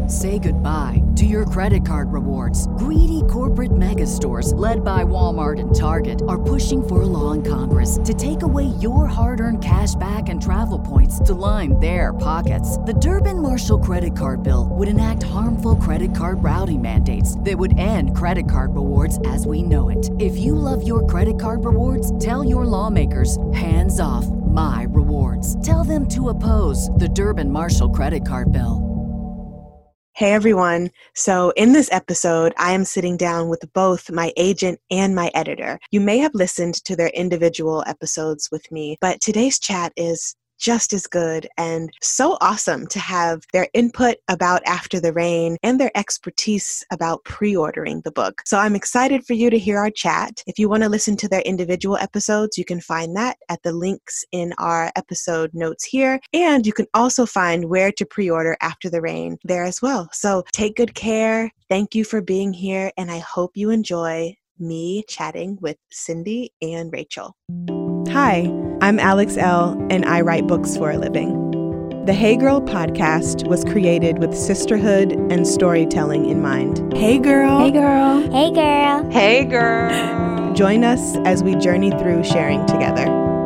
Say goodbye to your credit card rewards. Greedy corporate mega stores, led by Walmart and Target, are pushing for a law in Congress to take away your hard-earned cash back and travel points to line their pockets. The Durbin-Marshall credit card bill would enact harmful credit card routing mandates that would end credit card rewards as we know it. If you love your credit card rewards, tell your lawmakers, hands off my rewards. Tell them to oppose the Durbin-Marshall credit card bill. Hey everyone. So in this episode, I am sitting down with both my agent and my editor. You may have listened to their individual episodes with me, but today's chat is just as good and so awesome to have their input about After the Rain and their expertise about pre-ordering the book. So I'm excited for you to hear our chat. If you want to listen to their individual episodes, you can find that at the links in our episode notes here. And you can also find where to pre-order After the Rain there as well. So take good care. Thank you for being here. And I hope you enjoy me chatting with Cindy and Rachel. Hi, I'm Alex L., and I write books for a living. The Hey Girl podcast was created with sisterhood and storytelling in mind. Hey girl. Hey girl. Hey girl. Hey girl. Join us as we journey through sharing together.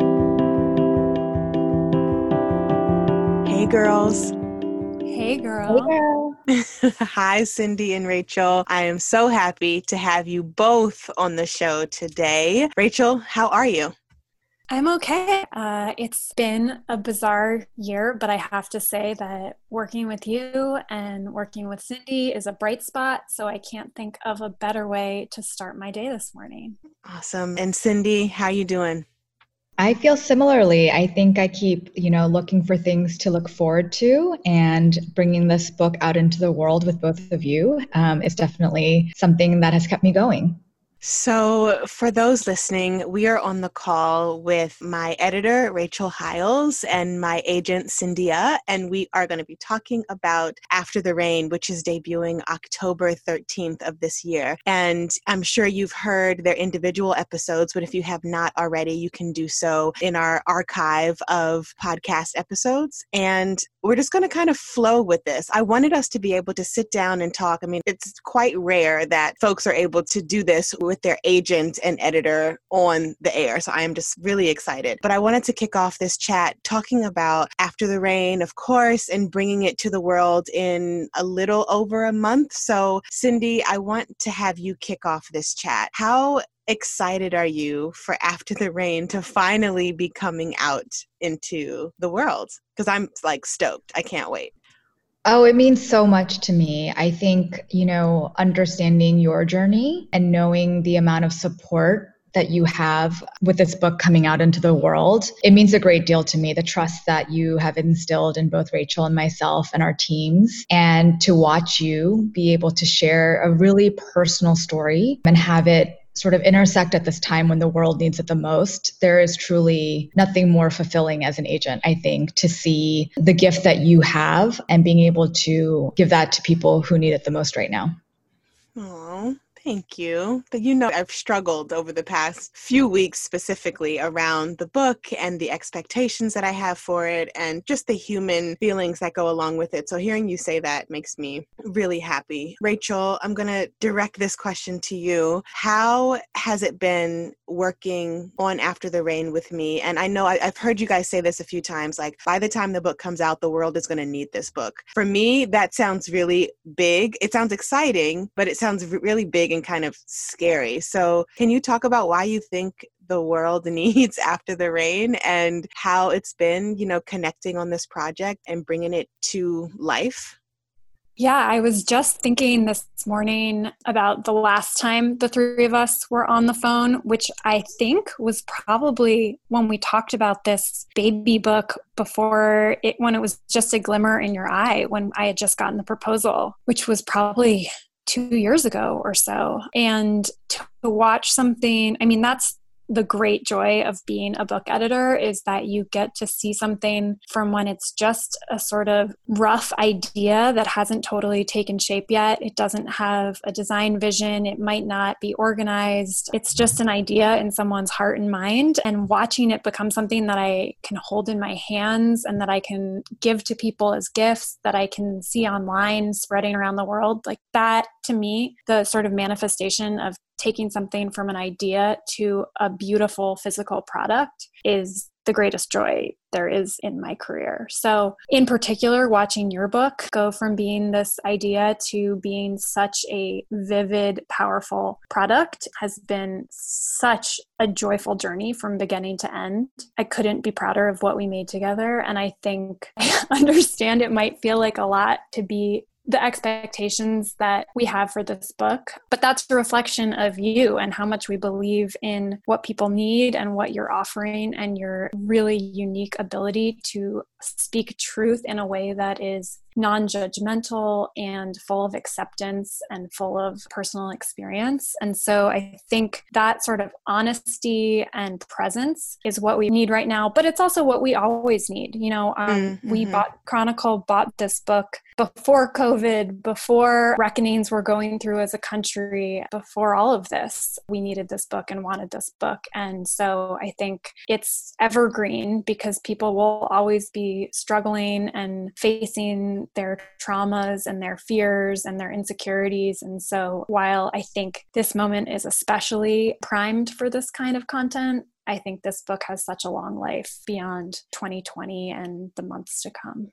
Hey girls. Hey girl. Hey girl. Hi, Cindy and Rachel. I am so happy to have you both on the show today. Rachel, how are you? I'm okay. It's been a bizarre year, but I have to say that working with you and working with Cindy is a bright spot, so I can't think of a better way to start my day this morning. Awesome. And Cindy, how you doing? I feel similarly. I think I keep, looking for things to look forward to, and bringing this book out into the world with both of you is definitely something that has kept me going. So for those listening, we are on the call with my editor, Rachel Hiles, and my agent, Cyndia, and we are going to be talking about After the Rain, which is debuting October 13th of this year. And I'm sure you've heard their individual episodes, but if you have not already, you can do so in our archive of podcast episodes. And we're just going to kind of flow with this. I wanted us to be able to sit down and talk. I mean, it's quite rare that folks are able to do this with their agent and editor on the air. So I am just really excited. But I wanted to kick off this chat talking about After the Rain, of course, and bringing it to the world in a little over a month. So Cindy, I want to have you kick off this chat. How excited are you for After the Rain to finally be coming out into the world? Because I'm stoked. I can't wait. Oh, it means so much to me. I think, understanding your journey and knowing the amount of support that you have with this book coming out into the world, it means a great deal to me. The trust that you have instilled in both Rachel and myself and our teams, and to watch you be able to share a really personal story and have it sort of intersect at this time when the world needs it the most. There is truly nothing more fulfilling as an agent, I think, to see the gift that you have and being able to give that to people who need it the most right now. Oh, thank you. But I've struggled over the past few weeks specifically around the book and the expectations that I have for it and just the human feelings that go along with it. So hearing you say that makes me really happy. Rachel, I'm going to direct this question to you. How has it been working on After the Rain with me? And I know I've heard you guys say this a few times, by the time the book comes out, the world is going to need this book. For me, that sounds really big. It sounds exciting, but it sounds really big and kind of scary. So can you talk about why you think the world needs After the Rain and how it's been, connecting on this project and bringing it to life? Yeah, I was just thinking this morning about the last time the three of us were on the phone, which I think was probably when we talked about this baby book when it was just a glimmer in your eye, when I had just gotten the proposal, which was probably 2 years ago or so. And to watch something, that's the great joy of being a book editor is that you get to see something from when it's just a sort of rough idea that hasn't totally taken shape yet. It doesn't have a design vision. It might not be organized. It's just an idea in someone's heart and mind, and watching it become something that I can hold in my hands and that I can give to people as gifts, that I can see online spreading around the world. Like that, to me, the sort of manifestation of taking something from an idea to a beautiful physical product is the greatest joy there is in my career. So in particular, watching your book go from being this idea to being such a vivid, powerful product has been such a joyful journey from beginning to end. I couldn't be prouder of what we made together. And I think I understand it might feel like a lot to be the expectations that we have for this book, but that's a reflection of you and how much we believe in what people need and what you're offering and your really unique ability to speak truth in a way that is non-judgmental and full of acceptance and full of personal experience. And so I think that sort of honesty and presence is what we need right now, but it's also what we always need. You know, Chronicle bought this book before COVID, before reckonings were going through as a country, before all of this. We needed this book and wanted this book. And so I think it's evergreen because people will always be struggling and facing their traumas and their fears and their insecurities. And so while I think this moment is especially primed for this kind of content, I think this book has such a long life beyond 2020 and the months to come.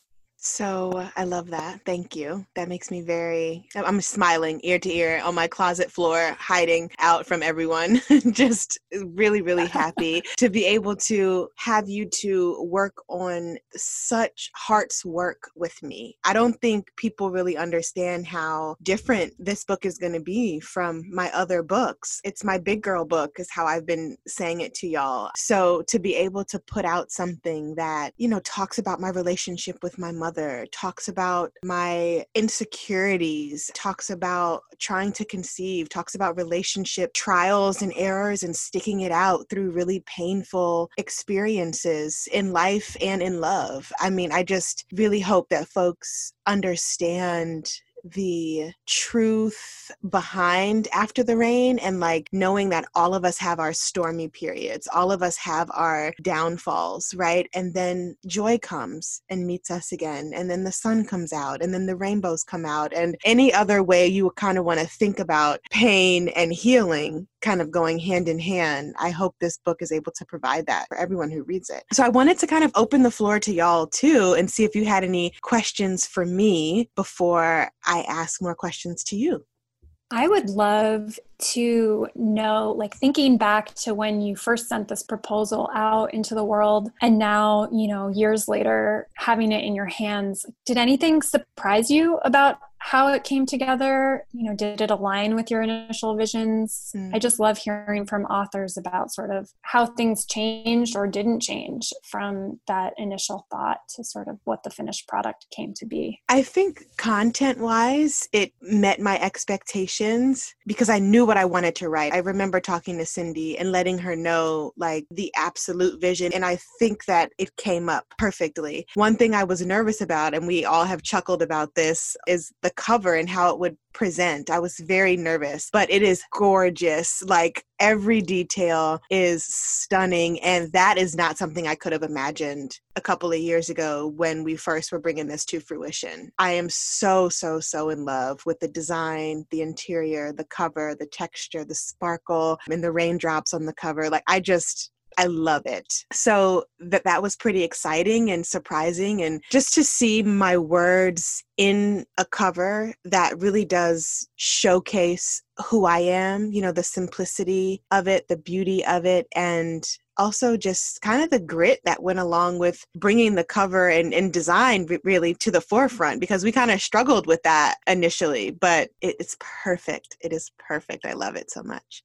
So I love that. Thank you. That makes me I'm smiling ear to ear on my closet floor, hiding out from everyone. Just really, really happy to be able to have you two work on such heart's work with me. I don't think people really understand how different this book is going to be from my other books. It's my big girl book is how I've been saying it to y'all. So to be able to put out something that, you know, talks about my relationship with my mother, talks about my insecurities, talks about trying to conceive, talks about relationship trials and errors and sticking it out through really painful experiences in life and in love. I mean, I just really hope that folks understand the truth behind After the Rain and like knowing that all of us have our stormy periods, all of us have our downfalls, right? And then joy comes and meets us again. And then the sun comes out and then the rainbows come out and any other way you kind of want to think about pain and healing kind of going hand in hand. I hope this book is able to provide that for everyone who reads it. So I wanted to kind of open the floor to y'all too and see if you had any questions for me before I ask more questions to you. I would love to know, like thinking back to when you first sent this proposal out into the world and now, you know, years later, having it in your hands, did anything surprise you about how it came together? You know, did it align with your initial visions? I just love hearing from authors about sort of how things changed or didn't change from that initial thought to sort of what the finished product came to be. I think content-wise, it met my expectations because I knew what I wanted to write. I remember talking to Cindy and letting her know like the absolute vision. And I think that it came up perfectly. One thing I was nervous about, and we all have chuckled about this, is the cover and how it would present. I was very nervous, but it is gorgeous. Like every detail is stunning. And that is not something I could have imagined a couple of years ago when we first were bringing this to fruition. I am so in love with the design, the interior, the cover, the texture, the sparkle, and the raindrops on the cover. Like I love it. So that was pretty exciting and surprising. And just to see my words in a cover that really does showcase who I am, you know, the simplicity of it, the beauty of it, and also just kind of the grit that went along with bringing the cover and design really to the forefront, because we kind of struggled with that initially, but it's perfect. It is perfect. I love it so much.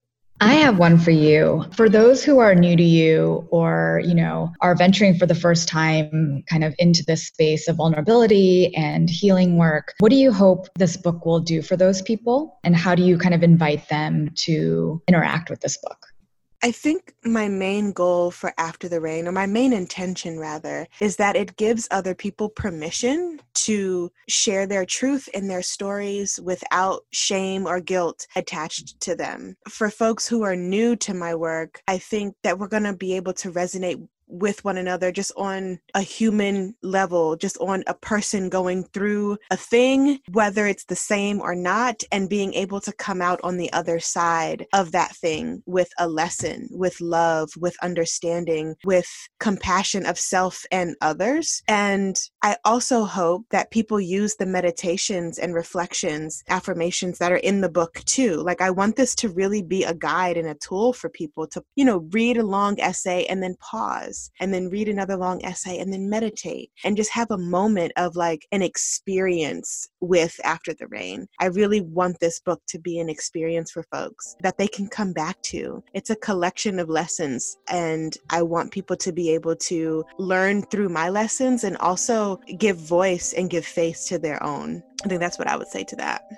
I have one for you. For those who are new to you or, you know, are venturing for the first time kind of into this space of vulnerability and healing work, what do you hope this book will do for those people? And how do you kind of invite them to interact with this book? I think my main goal for After the Rain, or my main intention rather, is that it gives other people permission to share their truth and their stories without shame or guilt attached to them. For folks who are new to my work, I think that we're going to be able to resonate with one another just on a human level, just on a person going through a thing, whether it's the same or not, and being able to come out on the other side of that thing with a lesson, with love, with understanding, with compassion of self and others. And I also hope that people use the meditations and reflections, affirmations that are in the book too. Like, I want this to really be a guide and a tool for people to, read a long essay and then pause, and then read another long essay and then meditate and just have a moment of like an experience with After the Rain. I really want this book to be an experience for folks that they can come back to. It's a collection of lessons, and I want people to be able to learn through my lessons and also give voice and give face to their own. I think that's what I would say to that.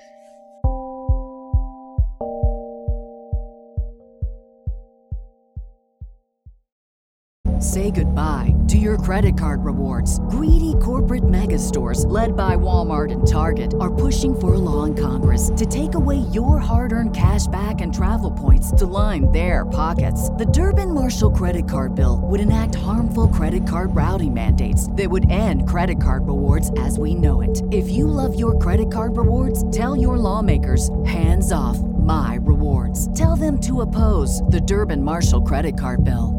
Say goodbye to your credit card rewards. Greedy corporate mega stores, led by Walmart and Target, are pushing for a law in Congress to take away your hard-earned cash back and travel points to line their pockets. The Durbin-Marshall credit card bill would enact harmful credit card routing mandates that would end credit card rewards as we know it. If you love your credit card rewards, tell your lawmakers, hands off my rewards. Tell them to oppose the Durbin-Marshall credit card bill.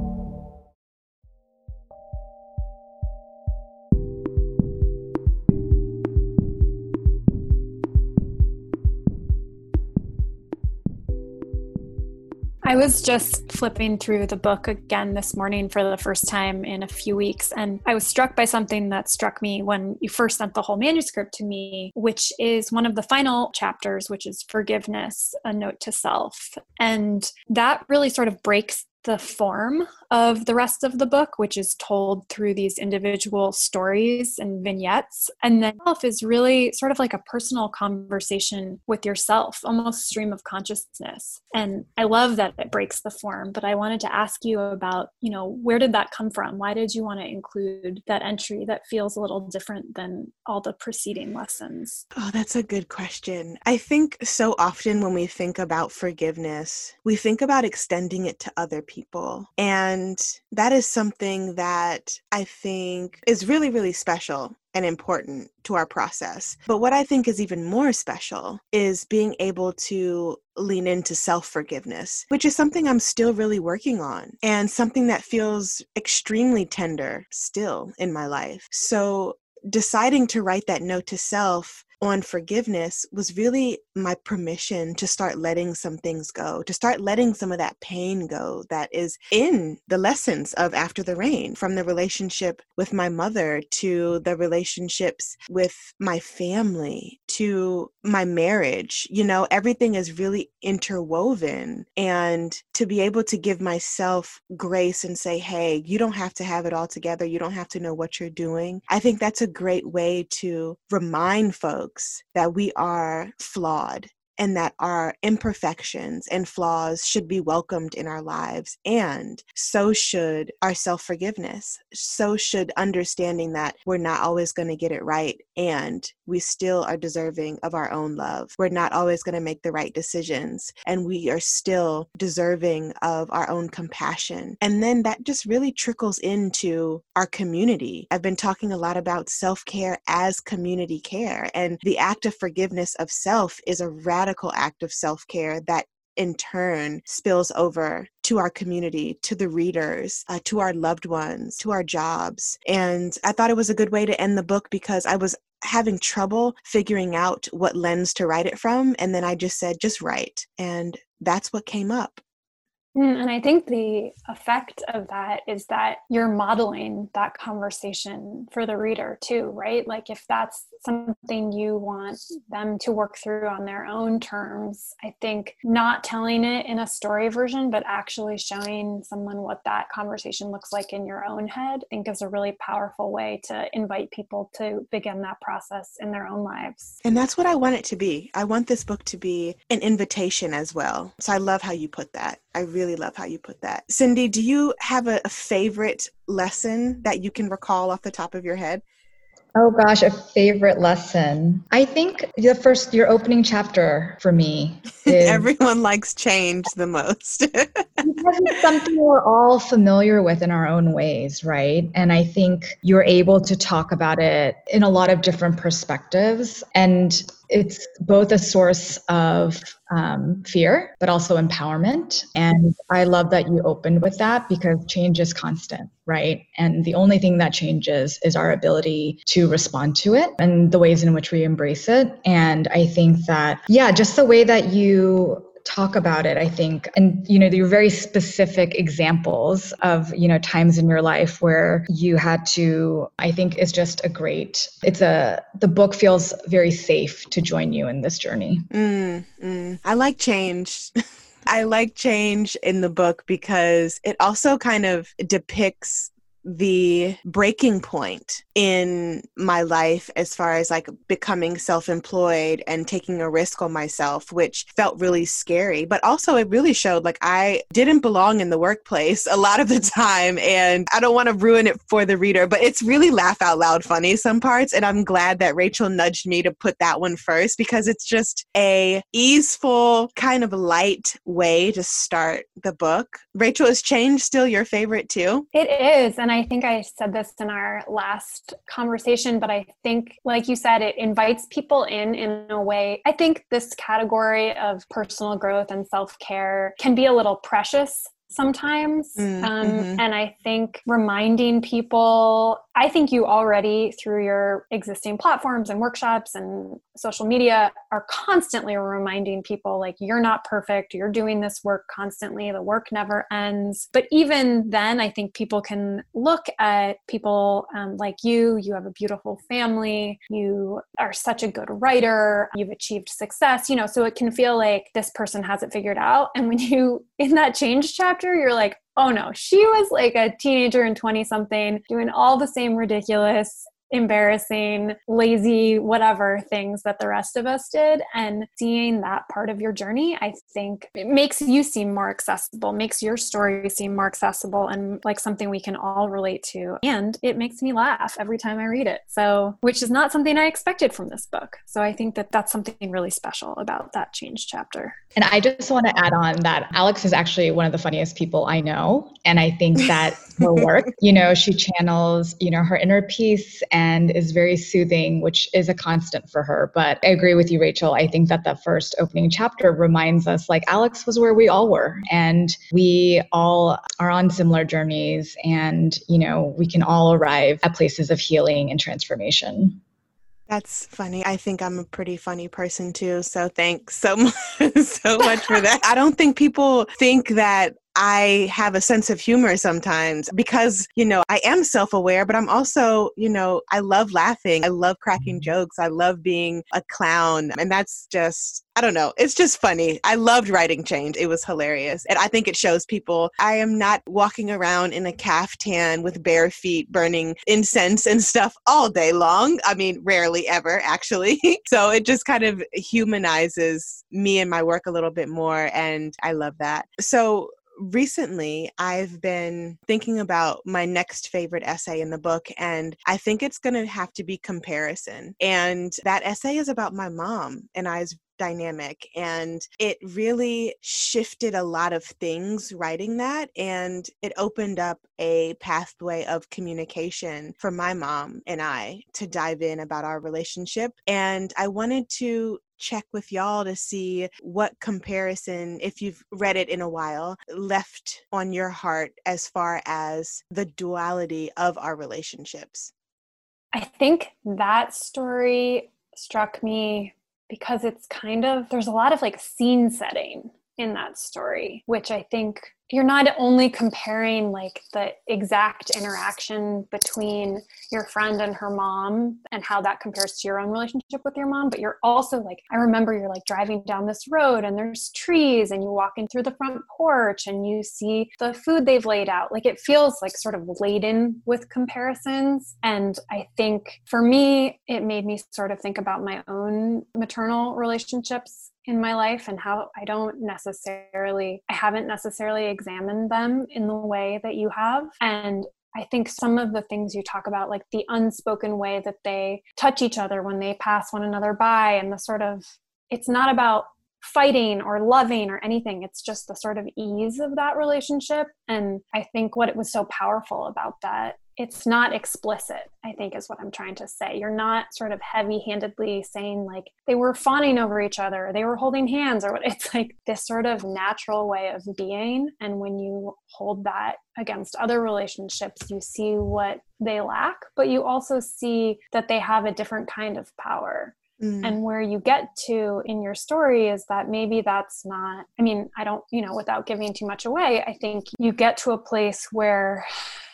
I was just flipping through the book again this morning for the first time in a few weeks, and I was struck by something that struck me when you first sent the whole manuscript to me, which is one of the final chapters, which is Forgiveness, a Note to Self. And that really sort of breaks the form of the rest of the book, which is told through these individual stories and vignettes. And then self is really sort of like a personal conversation with yourself, almost stream of consciousness. And I love that it breaks the form, but I wanted to ask you about, where did that come from? Why did you want to include that entry that feels a little different than all the preceding lessons? Oh, that's a good question. I think so often when we think about forgiveness, we think about extending it to other people. And that is something that I think is really, really special and important to our process. But what I think is even more special is being able to lean into self-forgiveness, which is something I'm still really working on and something that feels extremely tender still in my life. So deciding to write that note to self on forgiveness was really my permission to start letting some things go, to start letting some of that pain go that is in the lessons of After the Rain, from the relationship with my mother to the relationships with my family to my marriage. Everything is really interwoven, and to be able to give myself grace and say, hey, you don't have to have it all together. You don't have to know what you're doing. I think that's a great way to remind folks that we are flawed and that our imperfections and flaws should be welcomed in our lives. And so should our self-forgiveness. So should understanding that we're not always going to get it right, and we still are deserving of our own love. We're not always going to make the right decisions, and we are still deserving of our own compassion. And then that just really trickles into our community. I've been talking a lot about self-care as community care, and the act of forgiveness of self is a radical act of self-care that in turn spills over to our community, to the readers, to our loved ones, to our jobs. And I thought it was a good way to end the book because I was having trouble figuring out what lens to write it from. And then I just said, just write. And that's what came up. And I think the effect of that is that you're modeling that conversation for the reader too, right? Like if that's something you want them to work through on their own terms, I think not telling it in a story version, but actually showing someone what that conversation looks like in your own head, I think is a really powerful way to invite people to begin that process in their own lives. And that's what I want it to be. I want this book to be an invitation as well. So I love how you put that. I really really love how you put that. Cindy, do you have a favorite lesson that you can recall off the top of your head? Oh gosh, a favorite lesson. I think your opening chapter for me is Everyone likes change the most. because it's something we're all familiar with in our own ways, right? And I think you're able to talk about it in a lot of different perspectives. And it's both a source of fear, but also empowerment. And I love that you opened with that because change is constant, right? And the only thing that changes is our ability to respond to it and the ways in which we embrace it. And I think that, yeah, just the way that you talk about it, I think, and there are very specific examples of times in your life where you had to, I think is just the book feels very safe to join you in this journey. I like change. I like change in the book because it also kind of depicts the breaking point in my life as far as like becoming self-employed and taking a risk on myself, which felt really scary. But also it really showed like I didn't belong in the workplace a lot of the time. And I don't want to ruin it for the reader, but it's really laugh out loud funny some parts. And I'm glad that Rachel nudged me to put that one first because it's just a easeful kind of light way to start the book. Rachel, is change still your favorite too? It is. And I think I said this in our last conversation, but I think, like you said, it invites people in a way. I think this category of personal growth and self-care can be a little precious sometimes. And I think reminding people, I think you already through your existing platforms and workshops and social media are constantly reminding people like, you're not perfect. You're doing this work constantly. The work never ends. But even then, I think people can look at people like you have a beautiful family. You are such a good writer. You've achieved success, so it can feel like this person has it figured out. And when you, in that change chapter, you're like, oh no, she was like a teenager and 20 something doing all the same ridiculous, embarrassing, lazy, whatever things that the rest of us did. And seeing that part of your journey, I think it makes you seem more accessible, makes your story seem more accessible and like something we can all relate to. And it makes me laugh every time I read it. So, which is not something I expected from this book. So I think that that's something really special about that change chapter. And I just want to add on that Alex is actually one of the funniest people I know. And I think that her work, she channels, her inner peace and is very soothing, which is a constant for her. But I agree with you, Rachel. I think that the first opening chapter reminds us like Alex was where we all were. And we all are on similar journeys. And, we can all arrive at places of healing and transformation. That's funny. I think I'm a pretty funny person too. So thanks so much, so much for that. I don't think people think that I have a sense of humor sometimes because, I am self-aware, but I'm also, I love laughing. I love cracking jokes. I love being a clown. And that's just, I don't know. It's just funny. I loved writing change. It was hilarious. And I think it shows people I am not walking around in a caftan with bare feet burning incense and stuff all day long. I mean, rarely ever, actually. So it just kind of humanizes me and my work a little bit more. And I love that. So recently, I've been thinking about my next favorite essay in the book, and I think it's going to have to be Comparison. And that essay is about my mom and I's dynamic, and it really shifted a lot of things writing that, and it opened up a pathway of communication for my mom and I to dive in about our relationship. And I wanted to check with y'all to see what Comparison, if you've read it in a while, left on your heart as far as the duality of our relationships. I think that story struck me because it's there's a lot of like scene setting in that story, which I think you're not only comparing like the exact interaction between your friend and her mom and how that compares to your own relationship with your mom, but you're also like, I remember you're like driving down this road and there's trees and you walk in through the front porch and you see the food they've laid out. Like it feels like sort of laden with comparisons. And I think for me, it made me sort of think about my own maternal relationships in my life and how I haven't necessarily examined them in the way that you have. And I think some of the things you talk about, like the unspoken way that they touch each other when they pass one another by, and the sort of, it's not about fighting or loving or anything. It's just the sort of ease of that relationship. And I think what was so powerful about that, it's not explicit, I think is what I'm trying to say. You're not sort of heavy-handedly saying like they were fawning over each other, or they were holding hands, or what. It's like this sort of natural way of being. And when you hold that against other relationships, you see what they lack, but you also see that they have a different kind of power. And where you get to in your story is that maybe that's not, I mean, I don't, without giving too much away, I think you get to a place where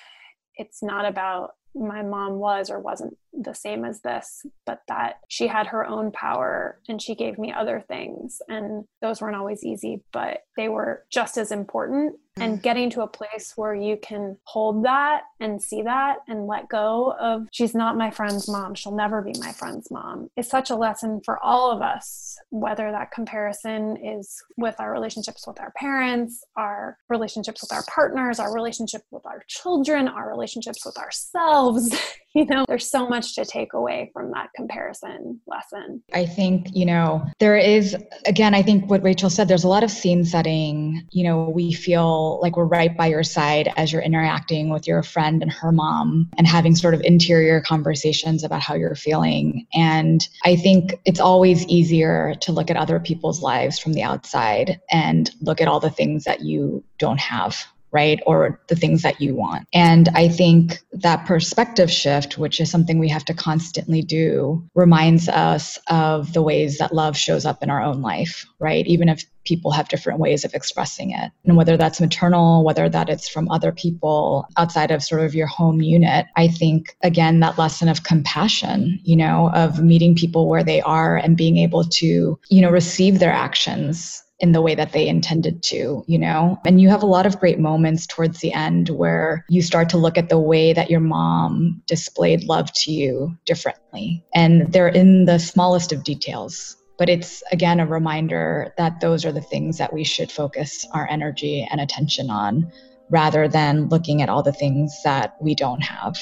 it's not about my mom was or wasn't the same as this, but that she had her own power and she gave me other things. And those weren't always easy, but they were just as important. And getting to a place where you can hold that and see that and let go of, she's not my friend's mom, she'll never be my friend's mom, is such a lesson for all of us, whether that comparison is with our relationships with our parents, our relationships with our partners, our relationship with our children, our relationships with ourselves. There's so much to take away from that comparison lesson. I think, there is, again, I think what Rachel said, there's a lot of scene setting. We feel like we're right by your side as you're interacting with your friend and her mom and having sort of interior conversations about how you're feeling. And I think it's always easier to look at other people's lives from the outside and look at all the things that you don't have, right? Or the things that you want. And I think that perspective shift, which is something we have to constantly do, reminds us of the ways that love shows up in our own life, right? Even if people have different ways of expressing it. And whether that's maternal, whether that it's from other people outside of sort of your home unit, I think, again, that lesson of compassion, of meeting people where they are and being able to, receive their actions in the way that they intended to, and you have a lot of great moments towards the end where you start to look at the way that your mom displayed love to you differently. And they're in the smallest of details. But it's, again, a reminder that those are the things that we should focus our energy and attention on, rather than looking at all the things that we don't have.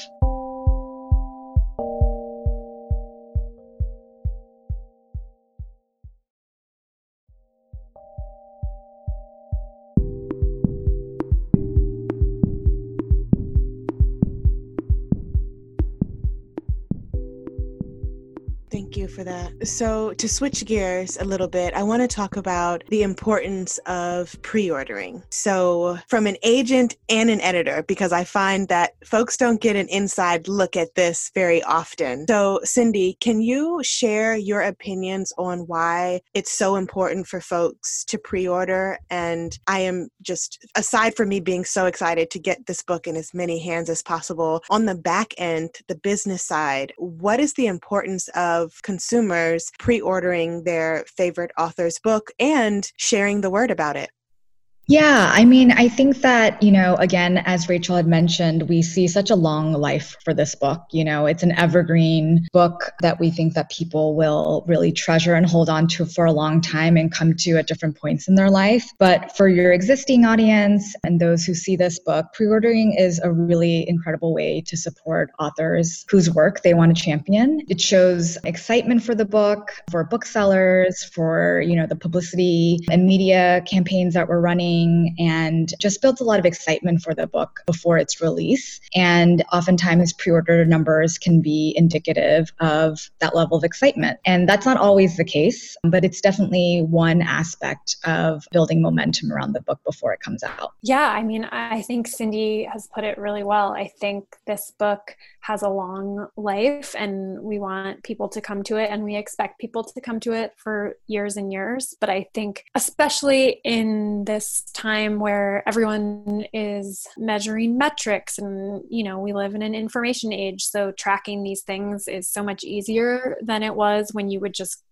Thank you for that. So to switch gears a little bit, I want to talk about the importance of pre-ordering. So from an agent and an editor, because I find that folks don't get an inside look at this very often. So Cindy, can you share your opinions on why it's so important for folks to pre-order? And I am just, aside from me being so excited to get this book in as many hands as possible, on the back end, the business side, what is the importance of consumers pre-ordering their favorite author's book and sharing the word about it? Yeah, I think that, again, as Rachel had mentioned, we see such a long life for this book. It's an evergreen book that we think that people will really treasure and hold on to for a long time and come to at different points in their life. But for your existing audience and those who see this book, pre-ordering is a really incredible way to support authors whose work they want to champion. It shows excitement for the book, for booksellers, for, the publicity and media campaigns that we're running, and just builds a lot of excitement for the book before its release. And oftentimes pre-order numbers can be indicative of that level of excitement. And that's not always the case, but it's definitely one aspect of building momentum around the book before it comes out. Yeah, I think Cindy has put it really well. I think this book has a long life and we want people to come to it and we expect people to come to it for years and years. But I think especially in this time where everyone is measuring metrics and, we live in an information age, so tracking these things is so much easier than it was when you would just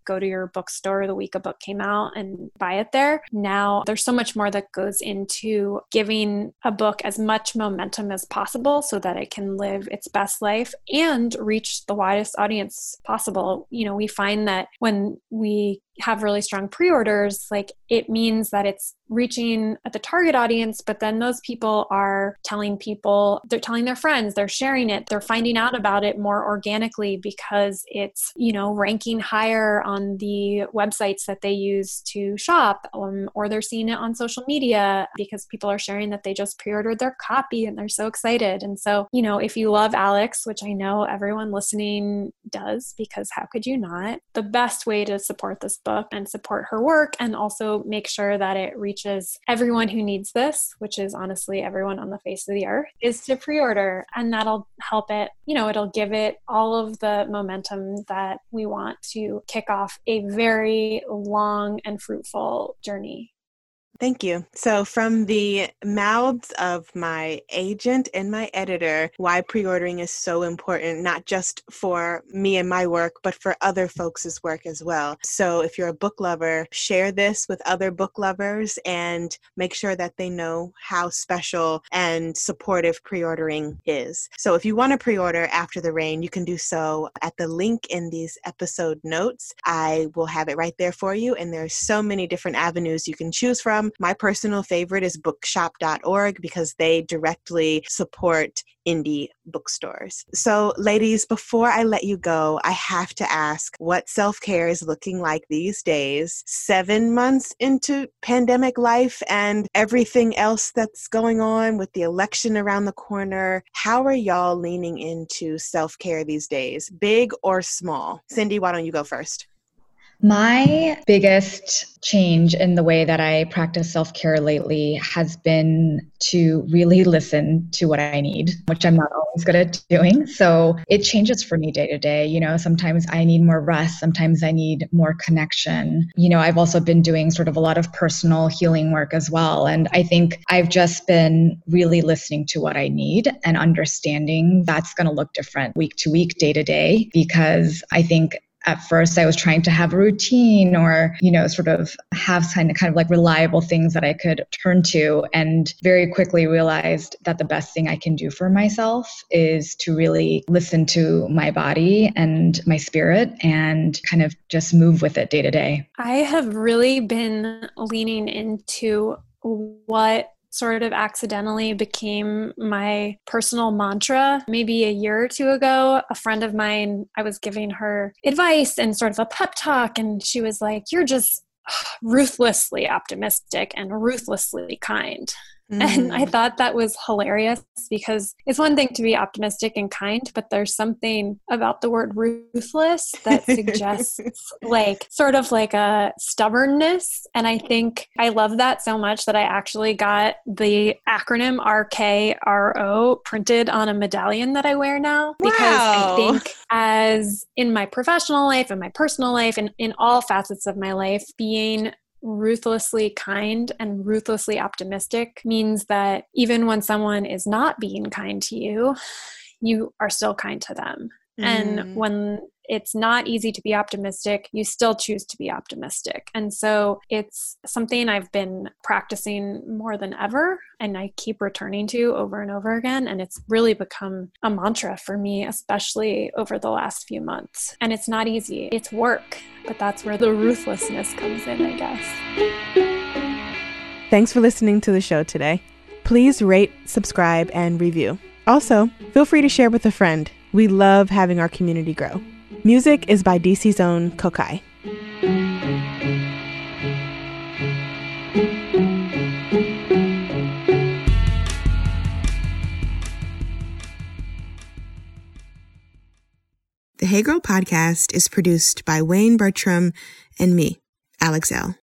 go to your bookstore the week a book came out and buy it there. Now there's so much more that goes into giving a book as much momentum as possible so that it can live its best life and reach the widest audience possible. We find that when we have really strong pre-orders, like it means that it's reaching at the target audience, but then those people are telling people, they're telling their friends, they're sharing it, they're finding out about it more organically because it's, ranking higher on the websites that they use to shop, or they're seeing it on social media because people are sharing that they just pre-ordered their copy and they're so excited. And so, if you love Alex, which I know everyone listening does, because how could you not? The best way to support this book and support her work and also make sure that it reaches everyone who needs this, which is honestly everyone on the face of the earth, is to pre-order. And that'll help it, it'll give it all of the momentum that we want to kick off a very long and fruitful journey. Thank you. So from the mouths of my agent and my editor, why pre-ordering is so important, not just for me and my work, but for other folks' work as well. So if you're a book lover, share this with other book lovers and make sure that they know how special and supportive pre-ordering is. So if you want to pre-order After the Rain, you can do so at the link in these episode notes. I will have it right there for you. And there's so many different avenues you can choose from. My personal favorite is bookshop.org because they directly support indie bookstores. So ladies, before I let you go, I have to ask what self-care is looking like these days, 7 months into pandemic life and everything else that's going on with the election around the corner. How are y'all leaning into self-care these days, big or small? Cindy, why don't you go first? My biggest change in the way that I practice self-care lately has been to really listen to what I need, which I'm not always good at doing. So it changes for me day to day. Sometimes I need more rest. Sometimes I need more connection. I've also been doing sort of a lot of personal healing work as well. And I think I've just been really listening to what I need and understanding that's going to look different week to week, day to day, because I think at first I was trying to have a routine or, sort of have kind of like reliable things that I could turn to, and very quickly realized that the best thing I can do for myself is to really listen to my body and my spirit and kind of just move with it day to day. I have really been leaning into what sort of accidentally became my personal mantra. Maybe a year or two ago, a friend of mine, I was giving her advice and sort of a pep talk, and she was like, "You're just ruthlessly optimistic and ruthlessly kind." And I thought that was hilarious because it's one thing to be optimistic and kind, but there's something about the word ruthless that suggests sort of like a stubbornness. And I think I love that so much that I actually got the acronym RKRO printed on a medallion that I wear now. Because I think as in my professional life and my personal life and in all facets of my life, being ruthlessly kind and ruthlessly optimistic means that even when someone is not being kind to you, you are still kind to them. And when it's not easy to be optimistic, you still choose to be optimistic. And so it's something I've been practicing more than ever, and I keep returning to over and over again. And it's really become a mantra for me, especially over the last few months. And it's not easy. It's work, but that's where the ruthlessness comes in, I guess. Thanks for listening to the show today. Please rate, subscribe, and review. Also, feel free to share with a friend. We love having our community grow. Music is by DC's own Kokai. The Hey Girl podcast is produced by Wayne Bertram and me, Alex Elle.